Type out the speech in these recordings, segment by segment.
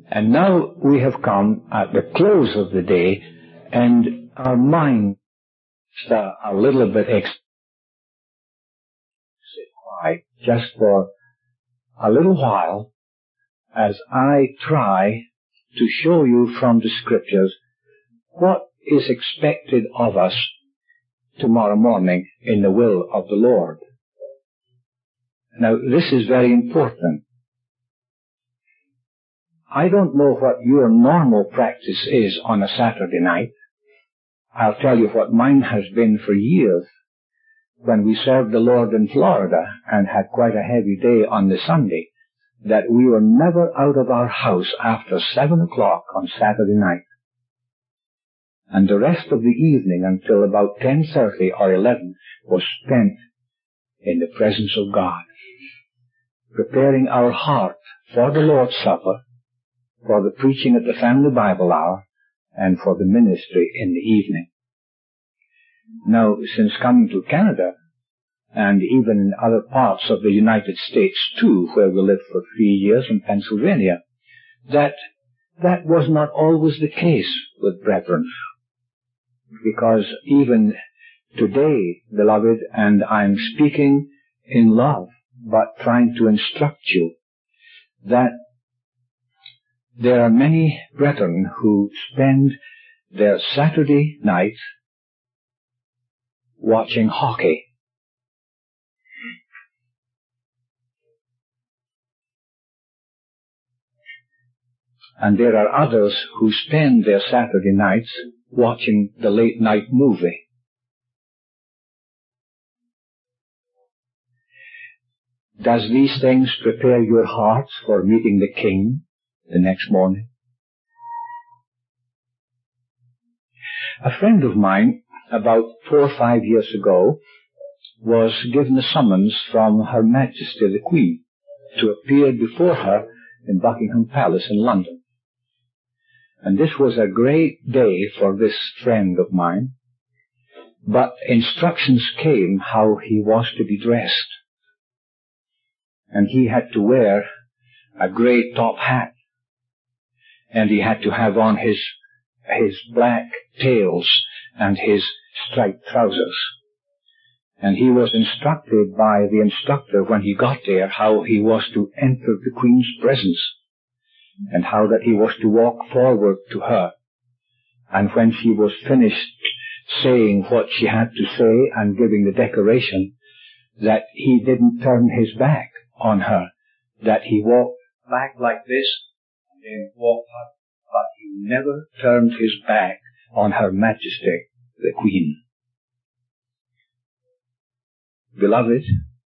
And now we have come at the close of the day, and our minds are a little bit quiet just for a little while as I try to show you from the Scriptures what is expected of us tomorrow morning in the will of the Lord. Now, this is very important. I don't know what your normal practice is on a Saturday night. I'll tell you what mine has been for years. When we served the Lord in Florida and had quite a heavy day on the Sunday, that we were never out of our house after 7 o'clock on Saturday night. And the rest of the evening until about 10:30 or 11 was spent in the presence of God, preparing our heart for the Lord's Supper, for the preaching at the Family Bible Hour, and for the ministry in the evening. Now, since coming to Canada, and even in other parts of the United States too, where we lived for 3 years in Pennsylvania, that was not always the case with brethren. Because even today, beloved, and I'm speaking in love, but trying to instruct you, that there are many brethren who spend their Saturday nights watching hockey. And there are others who spend their Saturday nights watching the late night movie. Does these things prepare your hearts for meeting the King the next morning? A friend of mine, about 4 or 5 years ago, was given a summons from Her Majesty the Queen to appear before her in Buckingham Palace in London. And this was a great day for this friend of mine, but instructions came how he was to be dressed. And he had to wear a grey top hat, and he had to have on his black tails and his striped trousers. And he was instructed by the instructor when he got there how he was to enter the Queen's presence, and how that he was to walk forward to her. And when she was finished saying what she had to say and giving the decoration, that he didn't turn his back on her, that he walked back like this, and then walked up, but he never turned his back on Her Majesty the Queen. Beloved,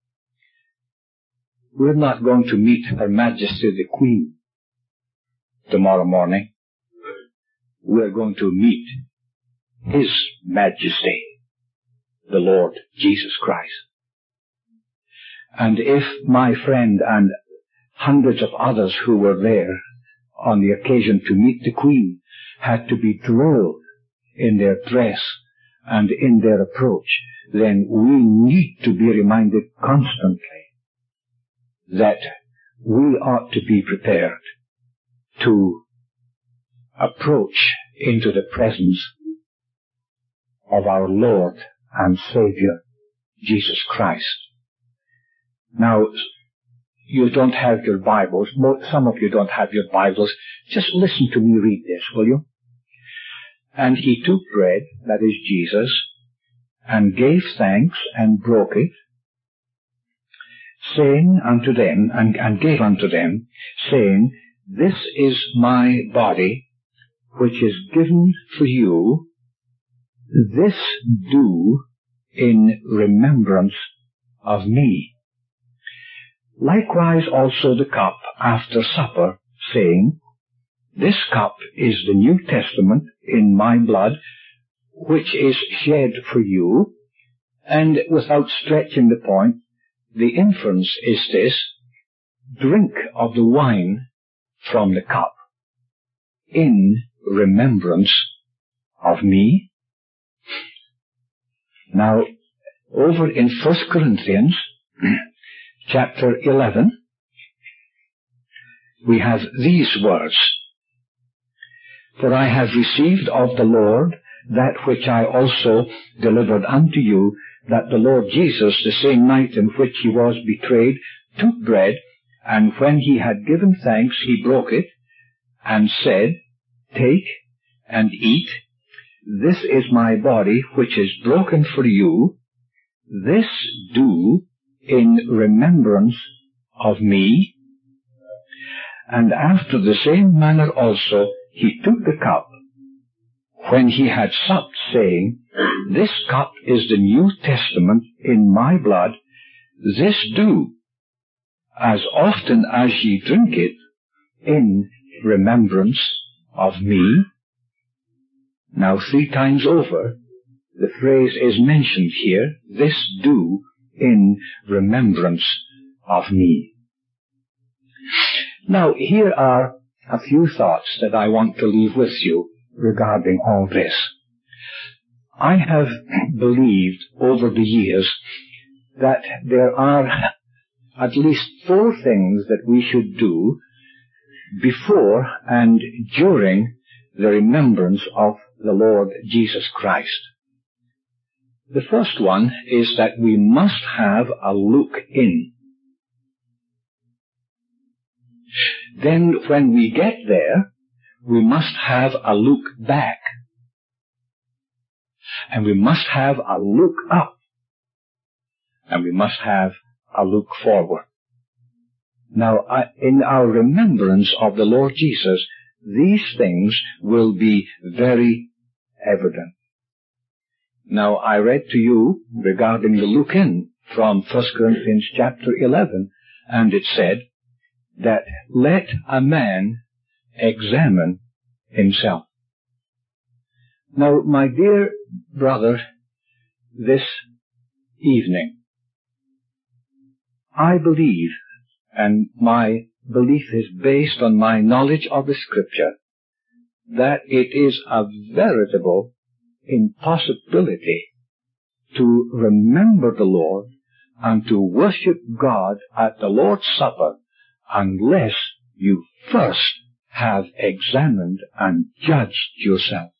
we're not going to meet Her Majesty the Queen tomorrow morning. We're going to meet His Majesty, the Lord Jesus Christ. And if my friend and hundreds of others who were there on the occasion to meet the Queen had to be drilled in their dress and in their approach, then we need to be reminded constantly that we ought to be prepared to approach into the presence of our Lord and Savior, Jesus Christ. Now, you don't have your Bibles. Some of you don't have your Bibles. Just listen to me read this, will you? And he took bread, that is Jesus, and gave thanks and broke it, saying unto them, and gave unto them, saying, This is my body, which is given for you. This do in remembrance of me. Likewise also the cup after supper, saying, This cup is the New Testament in my blood, which is shed for you. And without stretching the point, the inference is this: drink of the wine from the cup in remembrance of me. Now, over in 1 Corinthians chapter 11, we have these words. For I have received of the Lord that which I also delivered unto you, that the Lord Jesus, the same night in which he was betrayed, took bread, and when he had given thanks, he broke it, and said, Take and eat. This is my body, which is broken for you. This do in remembrance of me. And after the same manner also he took the cup, when he had supped, saying, This cup is the New Testament in my blood. This do, as often as ye drink it, in remembrance of me. Now 3 times over, the phrase is mentioned here, this do in remembrance of me. Now here are a few thoughts that I want to leave with you regarding all this. I have believed over the years that there are at least 4 things that we should do before and during the remembrance of the Lord Jesus Christ. The first one is that we must have a look in. Then when we get there, we must have a look back. And we must have a look up. And we must have a look forward. Now, in our remembrance of the Lord Jesus, these things will be very evident. Now, I read to you regarding the look in from 1 Corinthians chapter 11, and it said that let a man examine himself. Now, my dear brother, this evening, I believe, and my belief is based on my knowledge of the Scripture, that it is a veritable impossibility to remember the Lord and to worship God at the Lord's Supper unless you first have examined and judged yourself.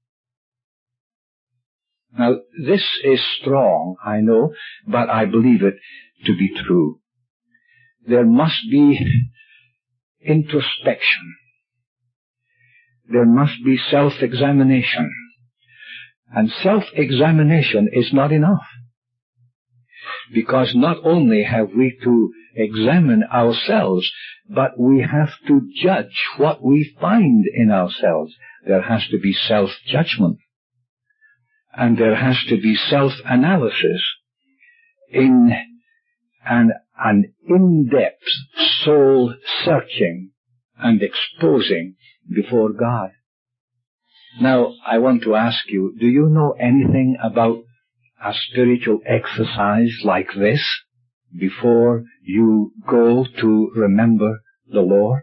Now, this is strong, I know, but I believe it to be true. There must be introspection. There must be self-examination. And self-examination is not enough. Because not only have we to examine ourselves, but we have to judge what we find in ourselves. There has to be self-judgment. And there has to be self-analysis in an in-depth soul-searching and exposing before God. Now, I want to ask you, do you know anything about a spiritual exercise like this before you go to remember the Lord?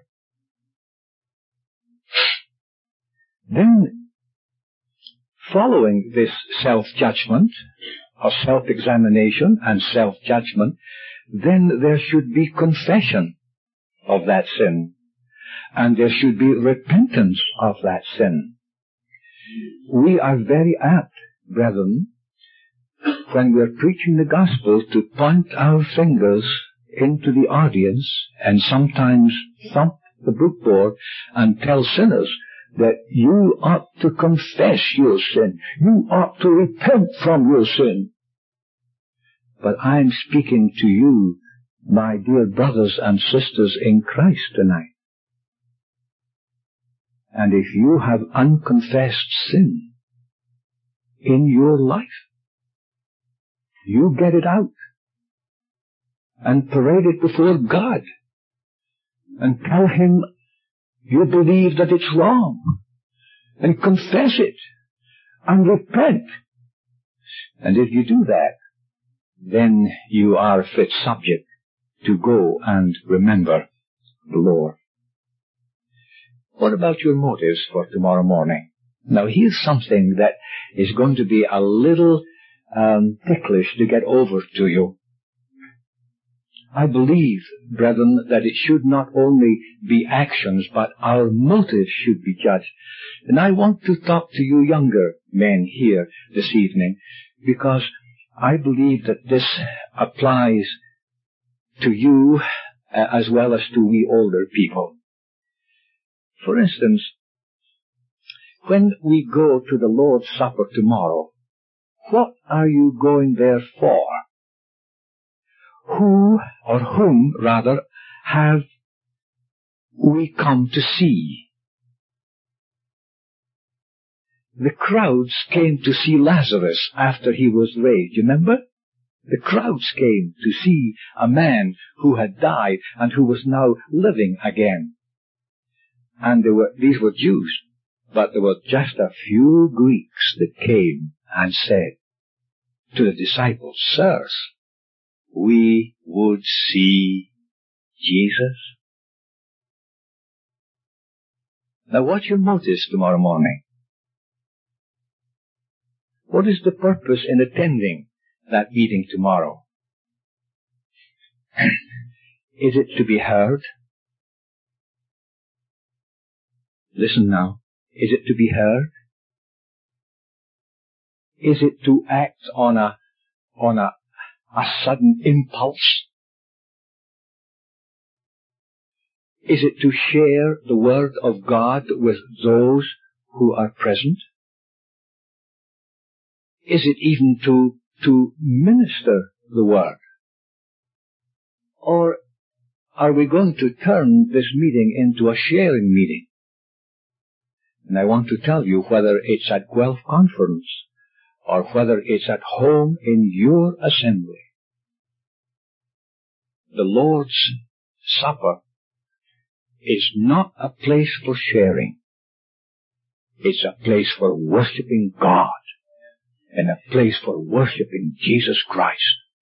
Then, following this self-judgment, or self-examination and self-judgment, then there should be confession of that sin, and there should be repentance of that sin. We are very apt, brethren, when we're preaching the gospel, to point our fingers into the audience and sometimes thump the bookboard and tell sinners that you ought to confess your sin. You ought to repent from your sin. But I'm speaking to you, my dear brothers and sisters in Christ tonight. And if you have unconfessed sin in your life, you get it out and parade it before God and tell Him you believe that it's wrong and confess it and repent. And if you do that, then you are a fit subject to go and remember the Lord. What about your motives for tomorrow morning? Now here's something that is going to be a little ticklish to get over to you. I believe, brethren, that it should not only be actions, but our motives should be judged. And I want to talk to you younger men here this evening, because I believe that this applies to you as well as to we older people. For instance, when we go to the Lord's Supper tomorrow, what are you going there for? Who, or whom, rather, have we come to see? The crowds came to see Lazarus after he was raised, remember? The crowds came to see a man who had died and who was now living again. And these were Jews, but there were just a few Greeks that came and said to the disciples, Sirs, we would see Jesus. Now what's your motives tomorrow morning? What is the purpose in attending that meeting tomorrow? Is it to be heard? Listen now. Is it to be heard? Is it to act on a sudden impulse? Is it to share the Word of God with those who are present? Is it even to minister the Word? Or are we going to turn this meeting into a sharing meeting? And I want to tell you, whether it's at Guelph Conference or whether it's at home in your assembly, the Lord's Supper is not a place for sharing. It's a place for worshiping God and a place for worshiping Jesus Christ.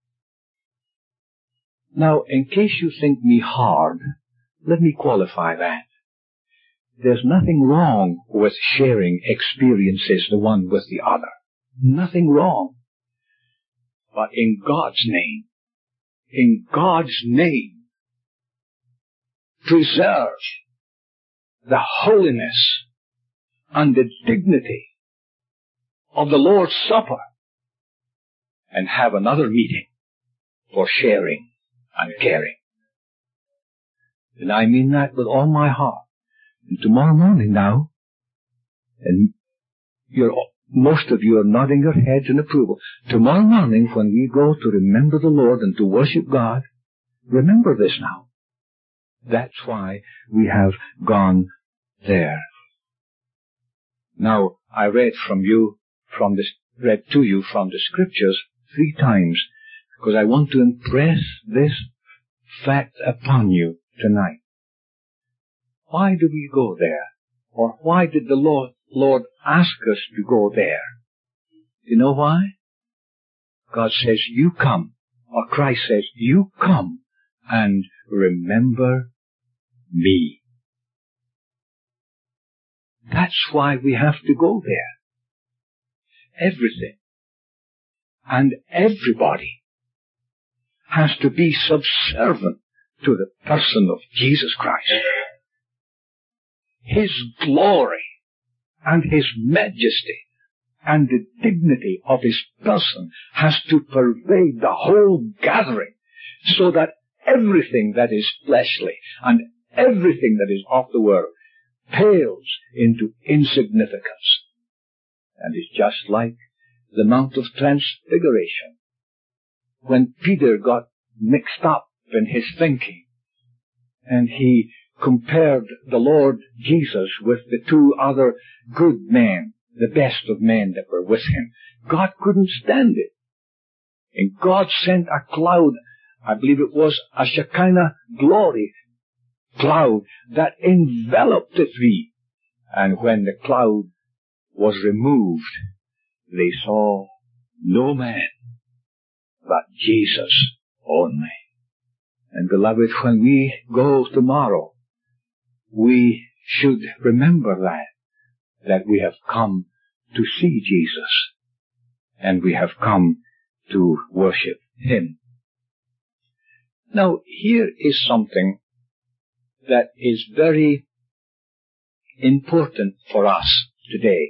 Now, in case you think me hard, let me qualify that. There's nothing wrong with sharing experiences the one with the other. Nothing wrong. But in God's name, preserve the holiness and the dignity of the Lord's Supper and have another meeting for sharing and caring. And I mean that with all my heart. And tomorrow morning now, and most of you are nodding your heads in approval. Tomorrow morning when we go to remember the Lord and to worship God, remember this now. That's why we have gone there. Now, I read to you from the Scriptures 3 times, because I want to impress this fact upon you tonight. Why do we go there? Or why did the Lord ask us to go there? You know why? God says, you come. Or Christ says, you come and remember me. That's why we have to go there. Everything and everybody has to be subservient to the person of Jesus Christ. His glory and His majesty and the dignity of His person has to pervade the whole gathering, so that everything that is fleshly and everything that is of the world pales into insignificance. And it's just like the Mount of Transfiguration, when Peter got mixed up in his thinking, and he compared the Lord Jesus with the 2 other good men, the best of men that were with him. God couldn't stand it. And God sent a cloud, I believe it was a Shekinah glory cloud, that enveloped the 3. And when the cloud was removed, they saw no man but Jesus only. And beloved, when we go tomorrow, we should remember that we have come to see Jesus, and we have come to worship Him. Now, here is something that is very important for us today.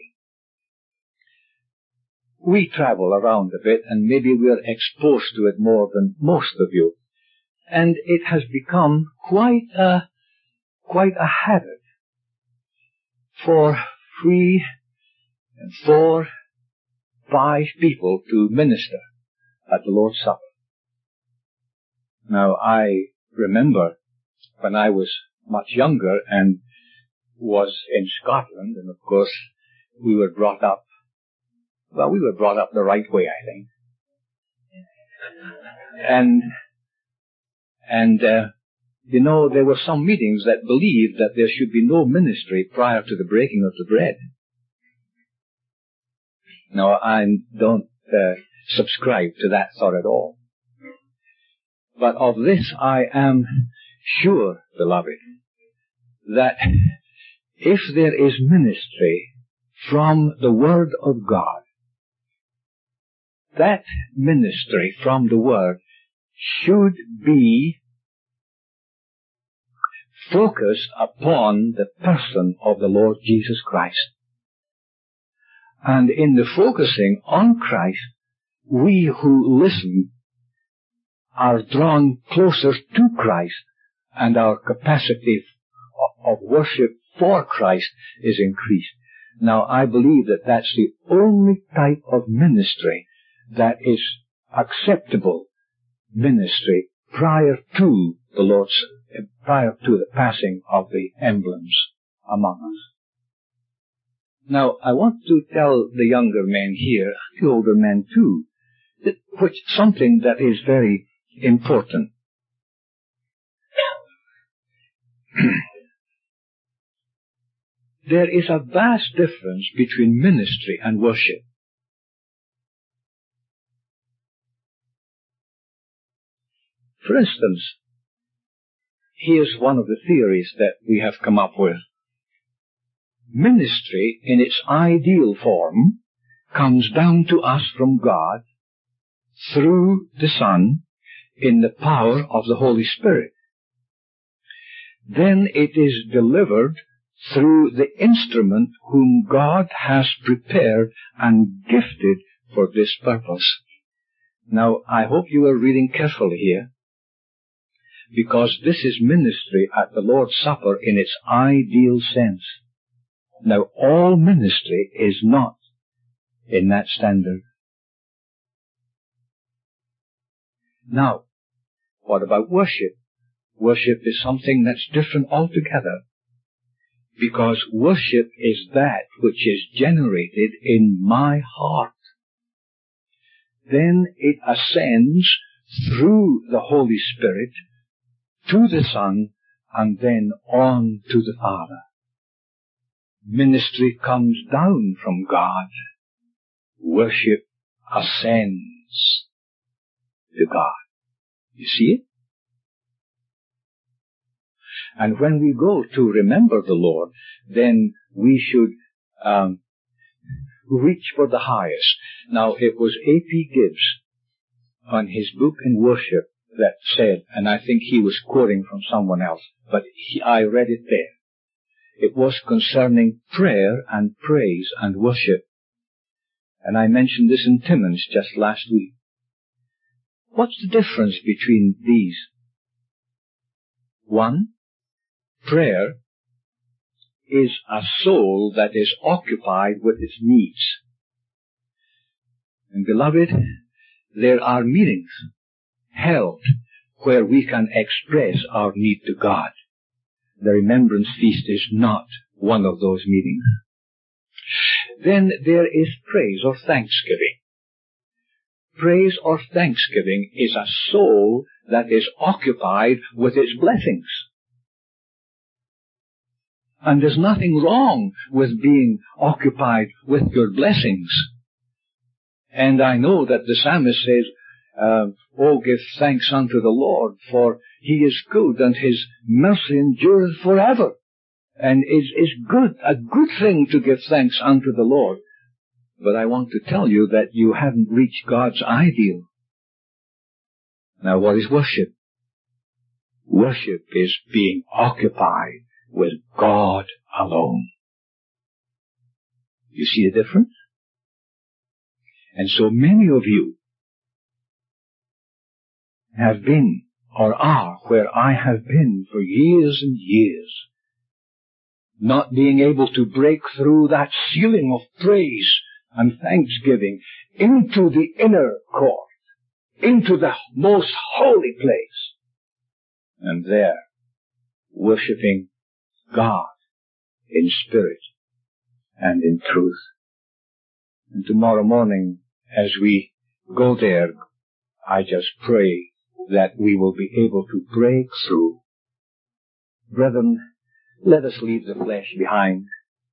We travel around a bit, and maybe we're exposed to it more than most of you. And it has become quite a habit for 3, 4, 5 people to minister at the Lord's Supper. Now, I remember when I was much younger and was in Scotland, and of course we were brought up the right way, I think. And there were some meetings that believed that there should be no ministry prior to the breaking of the bread. Now, I don't subscribe to that thought at all. But of this I am sure, beloved, that if there is ministry from the Word of God, that ministry from the Word should be focused upon the person of the Lord Jesus Christ. And in the focusing on Christ, we who listen are drawn closer to Christ, and our capacity of worship for Christ is increased. Now, I believe that that's the only type of ministry that is acceptable ministry prior to the passing of the emblems among us. Now, I want to tell the younger men here, the older men too, something that is very important. There is a vast difference between ministry and worship. For instance, here's one of the theories that we have come up with. Ministry, in its ideal form, comes down to us from God through the Son in the power of the Holy Spirit. Then it is delivered through the instrument whom God has prepared and gifted for this purpose. Now, I hope you are reading carefully here, because this is ministry at the Lord's Supper in its ideal sense. Now, all ministry is not in that standard. Now, what about worship? Worship is something that's different altogether, because worship is that which is generated in my heart. Then it ascends through the Holy Spirit to the Son, and then on to the Father. Ministry comes down from God. Worship ascends to God. You see it? And when we go to remember the Lord, then we should reach for the highest. Now, it was A.P. Gibbs on his book in Worship that said, and I think he was quoting from someone else, but I read it there. It was concerning prayer and praise and worship. And I mentioned this in Timmins just last week. What's the difference between these? One, prayer is a soul that is occupied with its needs. And beloved, there are meetings held where we can express our need to God. The Remembrance Feast is not one of those meetings. Then there is praise or thanksgiving. Praise or thanksgiving is a soul that is occupied with its blessings. And there's nothing wrong with being occupied with your blessings. And I know that the psalmist says, oh, give thanks unto the Lord, for he is good, and his mercy endureth forever. And it's good, a good thing to give thanks unto the Lord. But I want to tell you that you haven't reached God's ideal. Now, what is worship? Worship is being occupied with God alone. You see the difference? And so many of you have been or are where I have been for years and years, not being able to break through that ceiling of praise and thanksgiving into the inner court, into the most holy place, and there worshiping God in spirit and in truth. And tomorrow morning, as we go there, I just pray that we will be able to break through. Brethren, let us leave the flesh behind.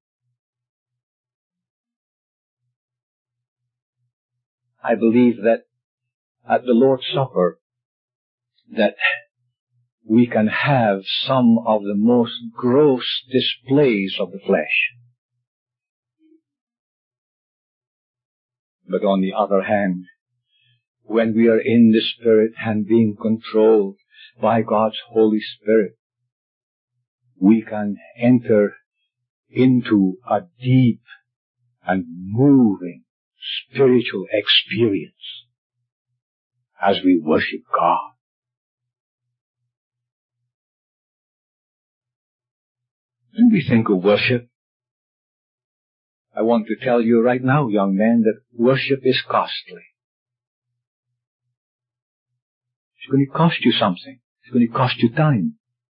I believe that at the Lord's Supper, that we can have some of the most gross displays of the flesh. But on the other hand, when we are in the Spirit and being controlled by God's Holy Spirit, we can enter into a deep and moving spiritual experience as we worship God. When we think of worship, I want to tell you right now, young men, that worship is costly. It's going to cost you something. It's going to cost you time.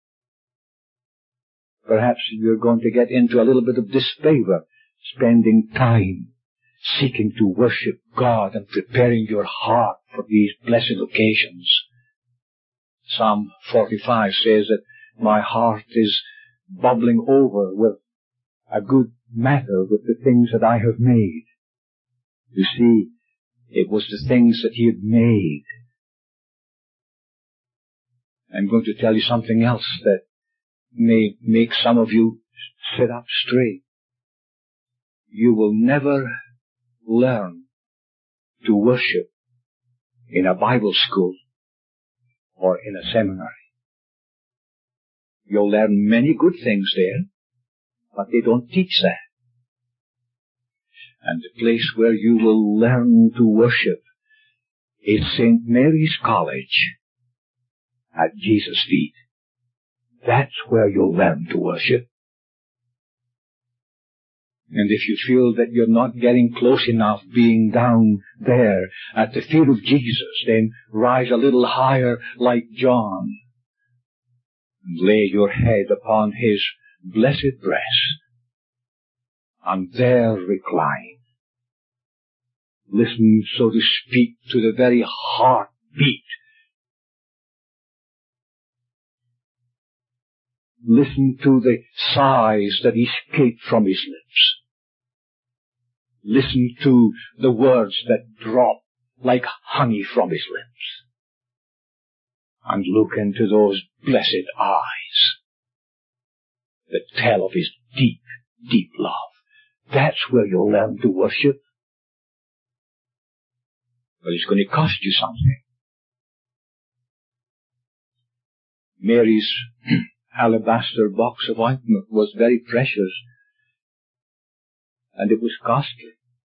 Perhaps you're going to get into a little bit of disfavor, spending time seeking to worship God and preparing your heart for these blessed occasions. Psalm 45 says that my heart is bubbling over with a good matter with the things that I have made. You see, it was the things that He had made. I'm going to tell you something else that may make some of you sit up straight. You will never learn to worship in a Bible school or in a seminary. You'll learn many good things there, but they don't teach that. And the place where you will learn to worship is St. Mary's College at Jesus' feet. That's where you'll learn to worship. And if you feel that you're not getting close enough being down there at the feet of Jesus, then rise a little higher like John and lay your head upon His blessed breast and there recline. Listen, so to speak, to the very heartbeat. Listen to the sighs that escape from His lips. Listen to the words that drop like honey from His lips. And look into those blessed eyes that tell of His deep, deep love. That's where you'll learn to worship. But it's going to cost you something. Mary's alabaster box of ointment was very precious, and it was costly.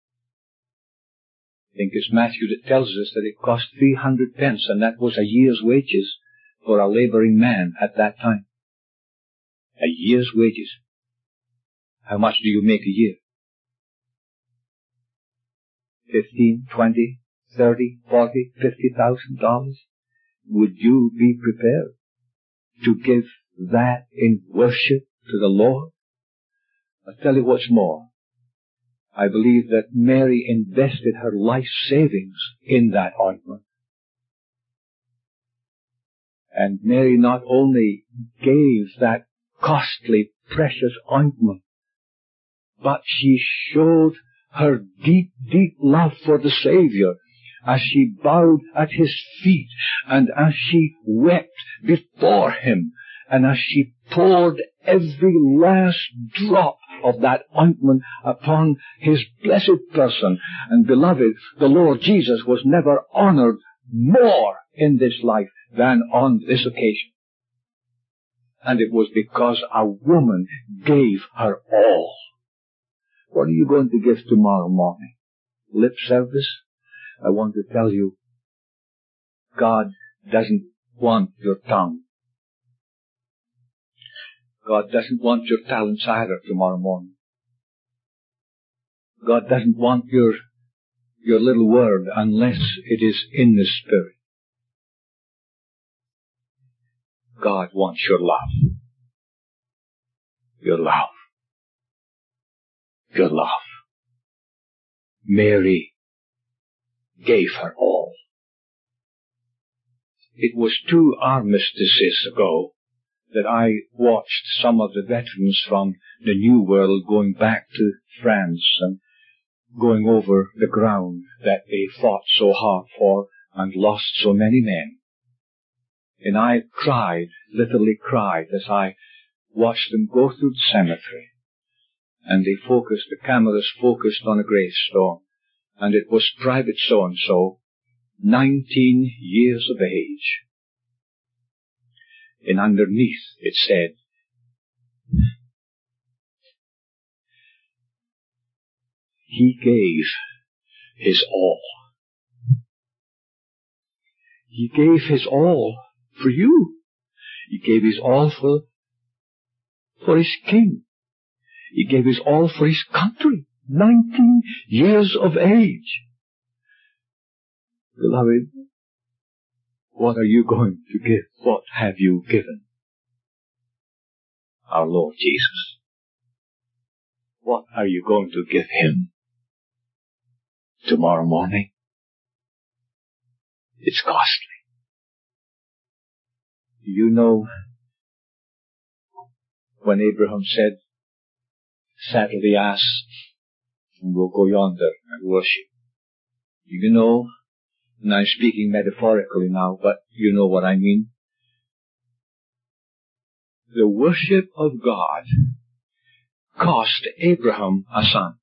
I think it's Matthew that tells us that it cost 300 pence, and that was a year's wages for a laboring man at that time. A year's wages. How much do you make a year? 15, 20, 30, 40, $50,000? Would you be prepared to give that in worship to the Lord? I'll tell you what's more. I believe that Mary invested her life savings in that ointment. And Mary not only gave that costly, precious ointment, but she showed her deep, deep love for the Savior as she bowed at His feet and as she wept before Him and as she poured every last drop of that ointment upon His blessed person. And beloved, the Lord Jesus was never honored more in this life than on this occasion. And it was because a woman gave her all. What are you going to give tomorrow morning? Lip service? I want to tell you, God doesn't want your tongue. God doesn't want your talents either tomorrow morning. God doesn't want your little word unless it is in the Spirit. God wants your love. Your love. Your love. Mary gave her all. It was 2 armistices ago that I watched some of the veterans from the New World going back to France and going over the ground that they fought so hard for and lost so many men. And I cried, literally cried, as I watched them go through the cemetery. And the cameras focused on a gravestone. And it was Private so-and-so, 19 years of age. And underneath it said, he gave his all. He gave his all for you. He gave his all for his king. He gave his all for his country. 19 years of age. Beloved, what are you going to give? What have you given? Our Lord Jesus. What are you going to give him tomorrow morning? It's costly. You know, when Abraham said, settle the ass, and we'll go yonder and worship. You know, and I'm speaking metaphorically now, but you know what I mean. The worship of God cost Abraham a son.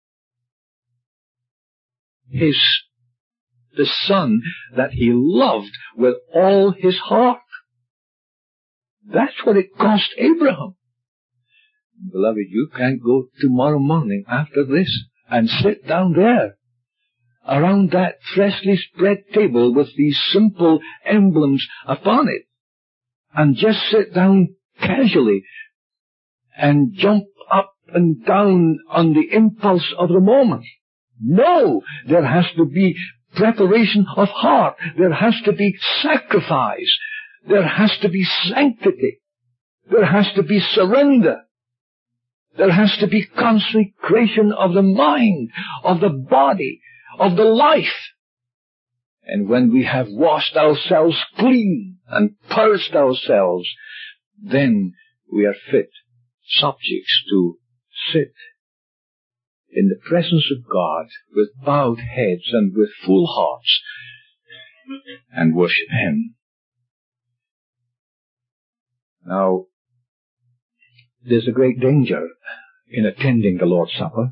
The son that he loved with all his heart. That's what it cost Abraham. Beloved, you can't go tomorrow morning after this and sit down there around that freshly spread table with these simple emblems upon it and just sit down casually and jump up and down on the impulse of the moment. No, there has to be preparation of heart. There has to be sacrifice. There has to be sanctity. There has to be surrender. There has to be consecration of the mind, of the body, of the life. And when we have washed ourselves clean and purged ourselves, then we are fit subjects to sit in the presence of God with bowed heads and with full hearts and worship Him. Now, there's a great danger in attending the Lord's Supper.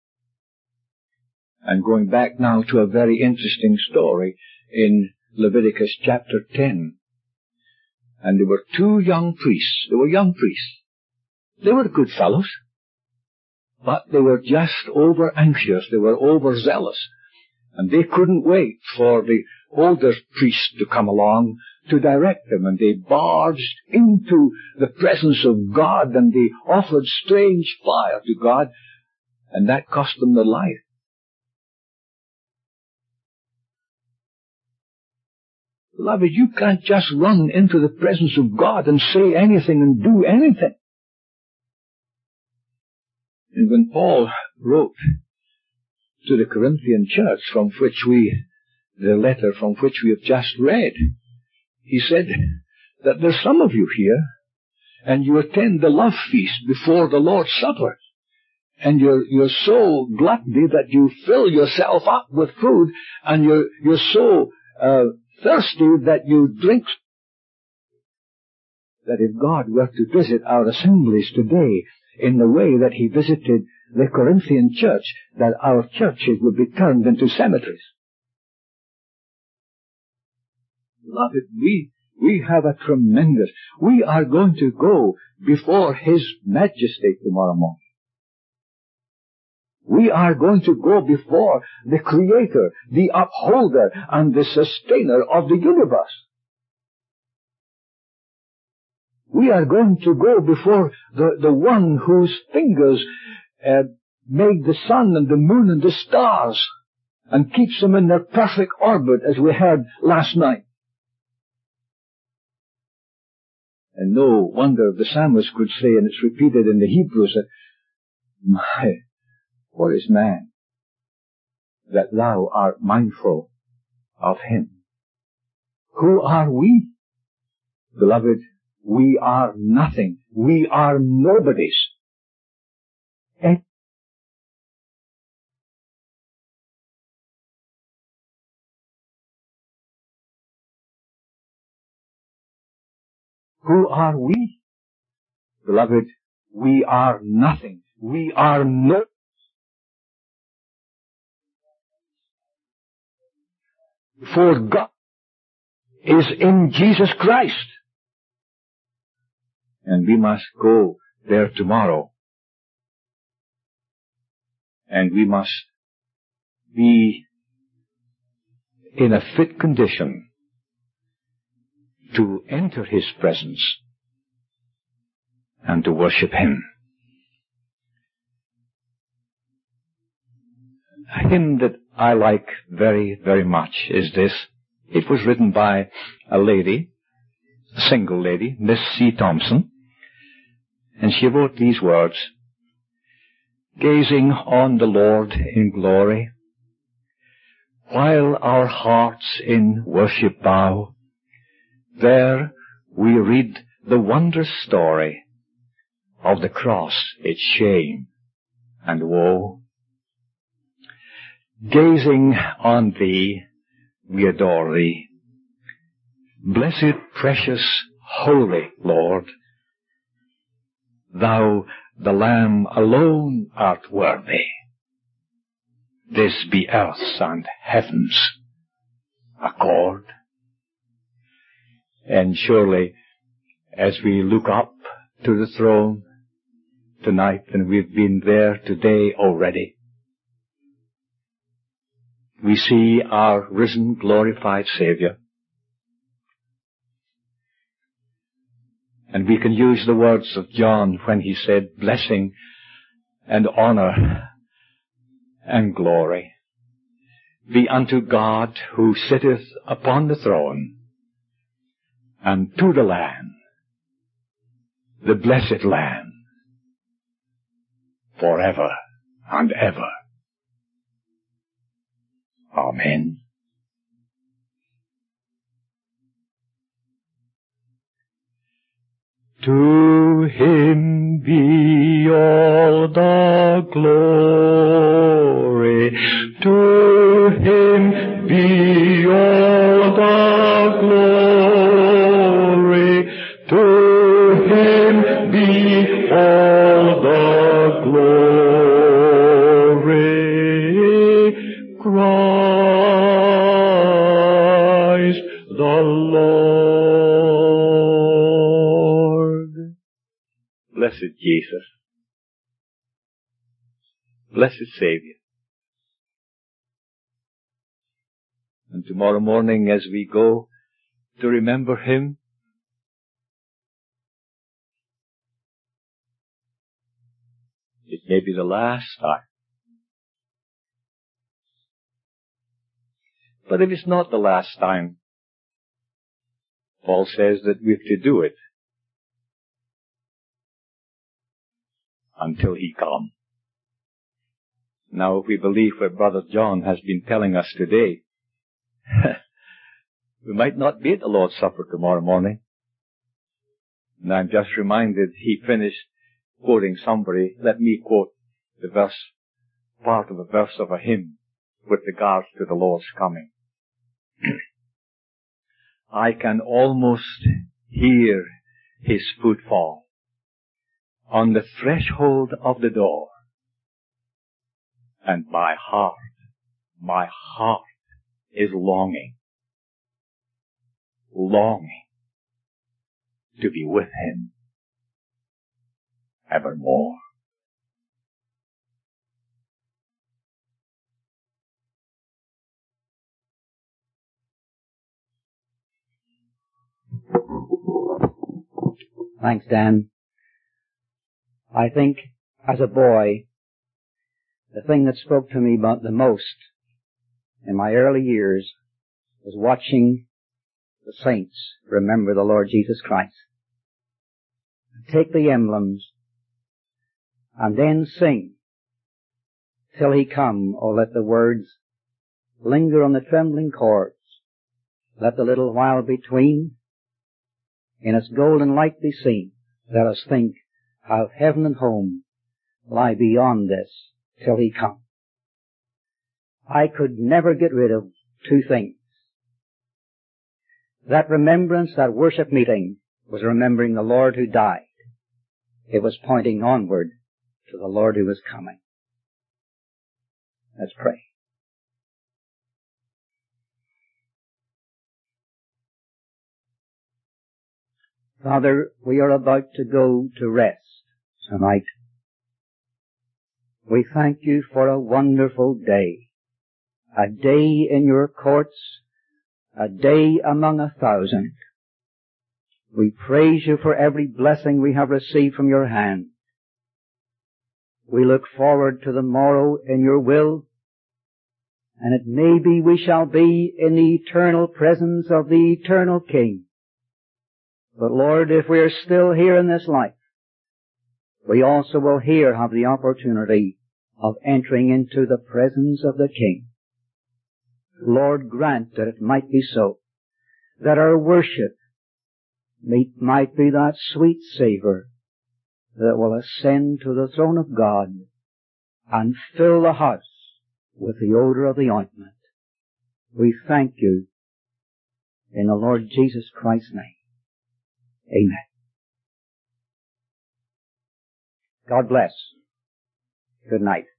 And going back now to a very interesting story in Leviticus chapter 10. And there were 2 young priests. They were young priests. They were good fellows. But they were just over-anxious. They were overzealous. And they couldn't wait for the older priest to come along to direct them. And they barged into the presence of God and they offered strange fire to God. And that cost them their life. Beloved, you can't just run into the presence of God and say anything and do anything. And when Paul wrote to the Corinthian church the letter from which we have just read, he said that there's some of you here and you attend the love feast before the Lord's Supper. And you're so gluttony that you fill yourself up with food and you're so thirsty that you drink. That if God were to visit our assemblies today in the way that He visited the Corinthian church, that our churches would be turned into cemeteries. Beloved, We have a tremendous, we are going to go before His Majesty tomorrow morning. We are going to go before the Creator, the upholder, and the sustainer of the universe. We are going to go before the one whose fingers made the sun and the moon and the stars and keeps them in their perfect orbit, as we heard last night. And no wonder the psalmist could say, and it's repeated in the Hebrews, that, what is man, that thou art mindful of him? Who are we? Beloved, we are nothing. We are nobodies. And who are we? Beloved, we are nothing. We are no. For God is in Jesus Christ. And we must go there tomorrow. And we must be in a fit condition to enter His presence and to worship Him. A hymn that I like very, very much is this. It was written by a lady, a single lady, Miss C. Thompson, and she wrote these words: gazing on the Lord in glory, while our hearts in worship bow, there we read the wondrous story of the cross, its shame and woe. Gazing on Thee, we adore Thee. Blessed, precious, holy Lord, Thou, the Lamb, alone art worthy. This be earth's and heaven's accord. And surely, as we look up to the throne tonight, and we've been there today already, we see our risen, glorified Savior. And we can use the words of John when he said, blessing and honor and glory be unto God who sitteth upon the throne, and to the Lamb, the blessed Lamb, forever and ever. Amen. To Him be all the glory. To Him be all the glory. To Him be all the glory. Christ the Lord. Blessed Jesus. Blessed Savior. And tomorrow morning as we go to remember Him, it may be the last time. But if it's not the last time, Paul says that we have to do it until He comes. Now, if we believe what Brother John has been telling us today, we might not be at the Lord's Supper tomorrow morning. And I'm just reminded, he finished quoting somebody. Let me quote the verse, part of a verse of a hymn with regards to the Lord's coming. I can almost hear His footfall on the threshold of the door. And my heart is longing to be with him evermore. Thanks, Dan. I think, as a boy, the thing that spoke to me about the most in my early years was watching the saints remember the Lord Jesus Christ. Take the emblems and then sing, till he come, oh let the words linger on the trembling chords. Let the little while between in its golden light be seen. Let us think how heaven and home lie beyond this till he come. I could never get rid of two things. That remembrance, that worship meeting, was remembering the Lord who died. It was pointing onward to the Lord who was coming. Let's pray. Father, we are about to go to rest tonight. We thank you for a wonderful day, a day in your courts, a day among 1,000. We praise you for every blessing we have received from your hand. We look forward to the morrow in your will, and it may be we shall be in the eternal presence of the eternal King. But Lord, if we are still here in this life, we also will here have the opportunity of entering into the presence of the King. Lord, grant that it might be so, that our worship might be that sweet savor that will ascend to the throne of God and fill the house with the odor of the ointment. We thank you in the Lord Jesus Christ's name. Amen. God bless. Good night.